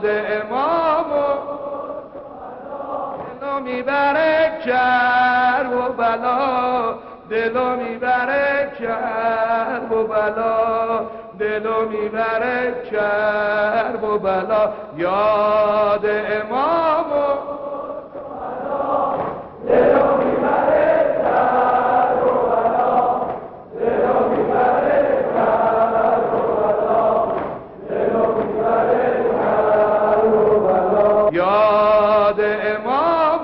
یاد امام دلو میبره کرب و بلا دلو میبره کرب و بلا دلو میبره کرب و بلا یاد امام دلو میبره کرب و بلا دلو میبره کرب و بلا دلو میبره کرب و بلا یاد امام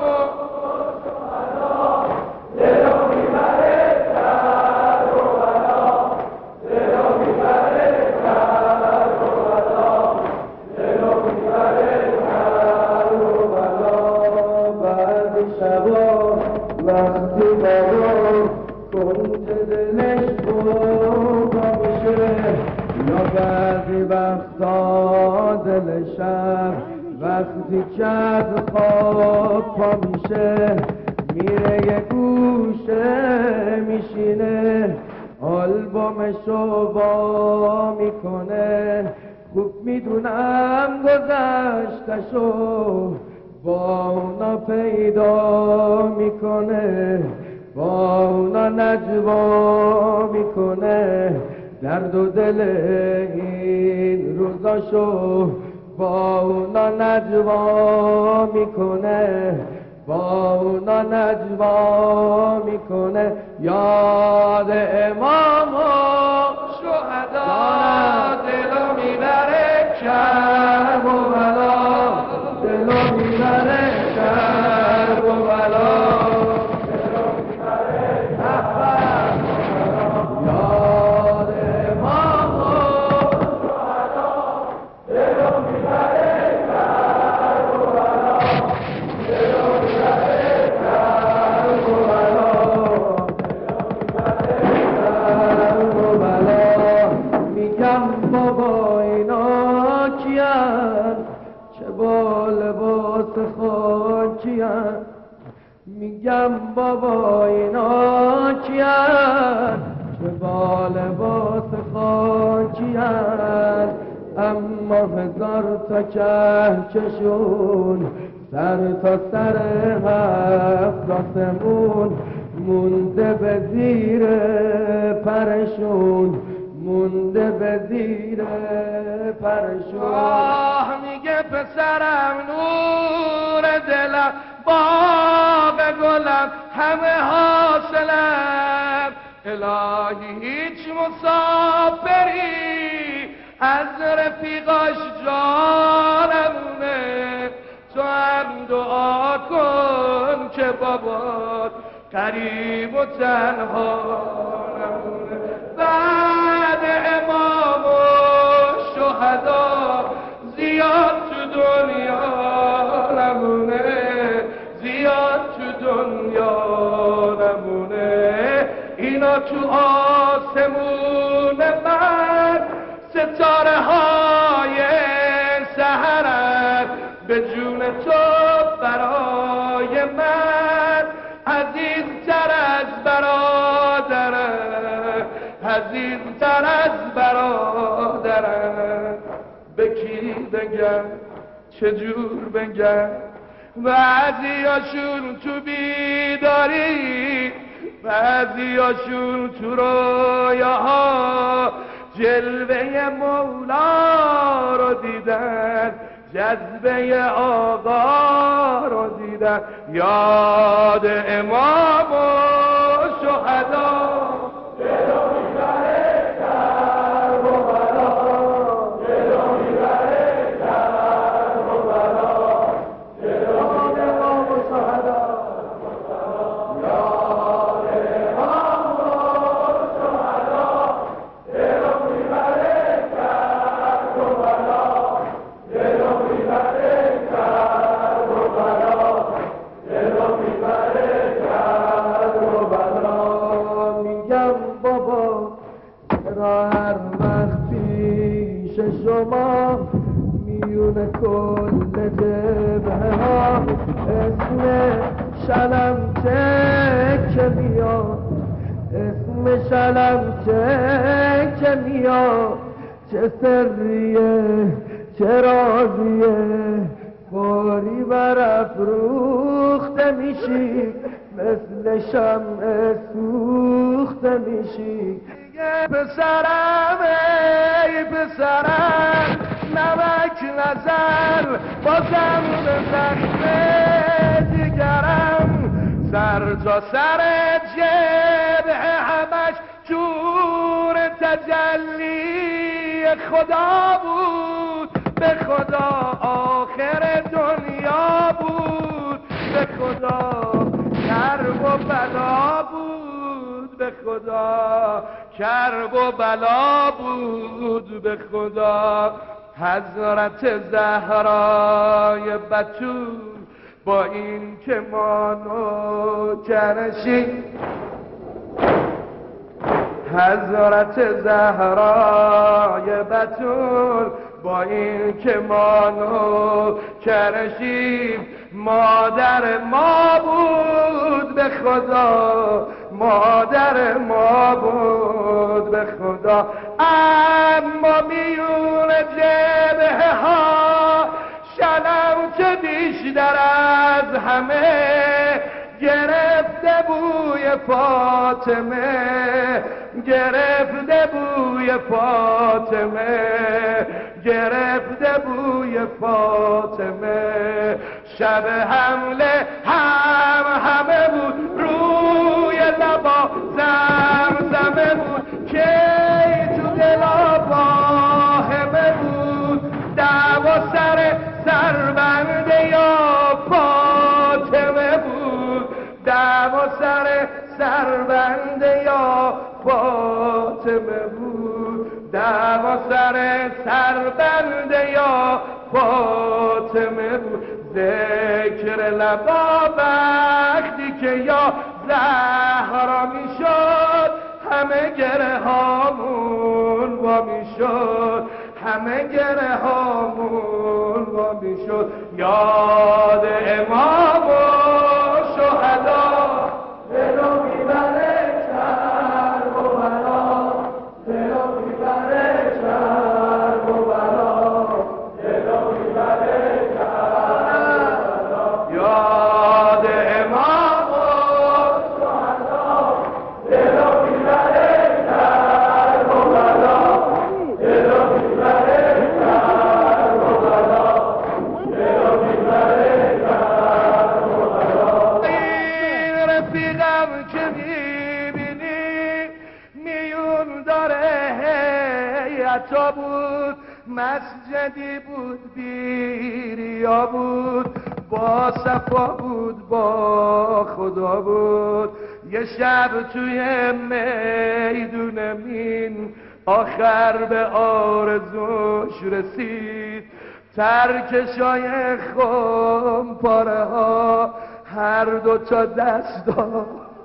دلو میبره کرب و بلا دلو میبره کرب و بلا دلو میبره کرب و بلا بعد شبا وقتی بابا کنت دلش بابا میشه یا بعضی وقتا دل شب وقتی که از خواب پا میشه میره یه گوشه میشینه آلبومشو وا میکنه خوب میدونم گذشتشو با اونا پیدا میکنه با اونا نجوا میکنه درد و دل این روزاشو با اونا نجوا میکنه با اونا نجوا میکنه یاد امام و شهدا دلو میبره کرب و بلا دلو میبره کرب و بلا دلو میبره کرب و بلا یاد امام و شهدا دلو میبره کرب و بلا دلو میبره کرب و بلا کرب و بلا میگم بابا اینا کیان چه با لباس خاکیان میگم بابا اینا کیان چه با لباس خاکیان اما هزار تا کهکشون سر تا سر هفت آسمون مونده به زیر پرشون مونده به زیر پرشون آه میگه پسرم نور دلم باغ گلم همه حاصلم الهی هیچ مسافری از رفیقاش جا نمونه تو هم دعا کن که بابات قریب و تنها نمونه بعد امام و شهدا زیاد تو دنیا نمونه زیاد تو دنیا نمونه اینا تو آسمون من ستاره های سحرن به جون تو برای من عزیزتر از برادرم عزیزتر از برادرم به کی بگم چجور بگم بعضیاشون تو بیداری بعضیاشون تو رویاها جلوه مولا رو دیدن جذبه آقا رو دیدن یاد امام و شهدا دلو میبره کرب و بلا دلو میبره کرب و بلا دلو امام و شهدا یاد امام و شهدا دلو میبره کرب و بلا دلو میبره کرب و بلا دلو میبره کرب و بلا میگم بابا چرا هر وقت پیش شما میونه کل جبهه ها اسم شلم که میاد اسم شلم که میاد چه سریه چه راضیه باری برافروخته میشی مثل شمع سوخته میشی پسرم ای پسرم نمک نزن بازم به زخم دیگرم سر تا سر جبه همش جور تجلی خدا بود به خدا آخر دنیا بود به خدا کرب و بلا بود به خدا کرب و بلا بود به خدا حضرت زهرای بتول با این که ما نوکرشی حضرت زهرای بتول با این که ما نوکرشیم مادر ما بود به خدا مادر ما بود به خدا اما میون جبهه ها شلوت بیشتر از همه گرفته بوی فاطمه گرفته بوی فاطمه گرفته بوی فاطمه شب حمله همه بود روی لبا زمزمه بود که تو دلا واهمه بود دعوا سر سربنده یا فاطمه بود دعوا سر سربنده یا فاطمه بود دعوا سر سربنده یا فاطمه بود ذکر لبا وقتی که یا زهرا میشد همه گره هامون وا میشد همه گره هامون وا میشد یاد امام و شهدا دلو میبره کرب و بلا دلو میبره کرب و بلا دلو میبره کرب و بلا یاد امام و شهدا دلو میبره کرب و بلا دلو میبره کرب و بلا دلو میبره کرب و بلا این رفیقم که میبینی میون داره هیئتا بود مسجدی بود بیریا بود با صفا بود با خدا بود یه شب توی میدون مین آخر به آرزوش رسید ترکشای خمپاره ها هر دو تا دست داد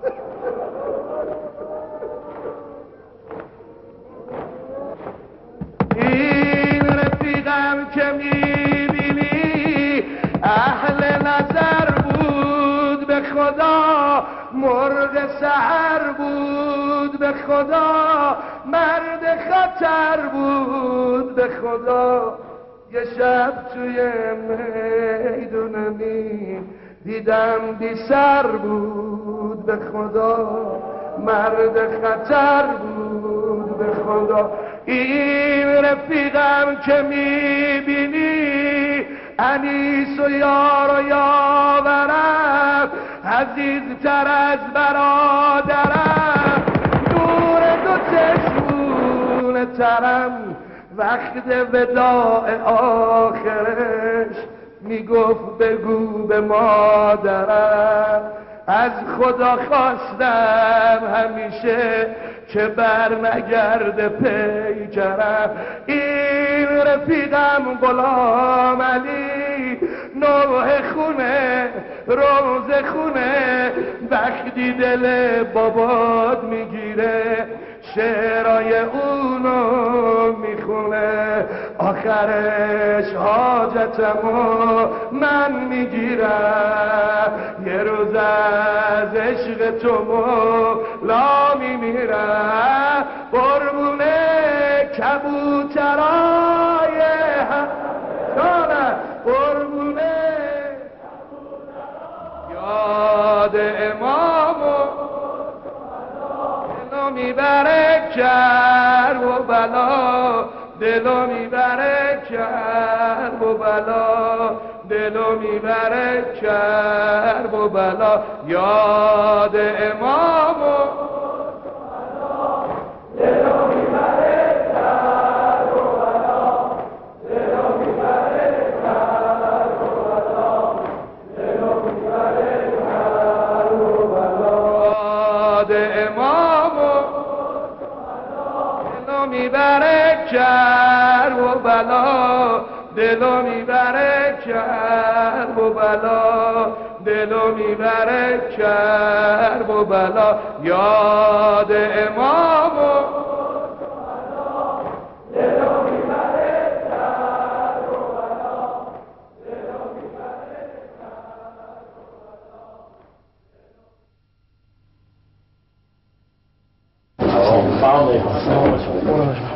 این رفیقم که میبینی اهل نظر بود به خدا مرغ سحر بود به خدا مرد خطر بود به خدا یه شب توی میدون مین دیدم بی سر بود به خدا مرد خطر بود به خدا این رفیقم که میبینی انیس و یار و یاورم عزیزتر از برادرم نور دو چشمون ترم وقت وداع آخرش میگفت بگو به مادرم از خدا خواستم همیشه که بر نگرده پیکرم این رفیقم غلام علی نوح خونه روز خونه وقتی دل بابات میگیره شعرهای اونو میخونه آخرش حاجتمو من میگیرم یه روز از عشق تو مولا میمیرم قربونه کبوترای میبره کرب و بلا دلو میبره کرب و بلا دلو میبره کرب و بلا یاد امام و دلو میبره کرب و بلا دلو میبره کرب و بلا دلو میبره کرب و بلا یاد امام و دلو میبره کرب و بلا دلو میبره کرب و بلا دلو میبره کرب و بلا یاد امام و دلو میبره کرب و بلا دلو میبره کرب و بلا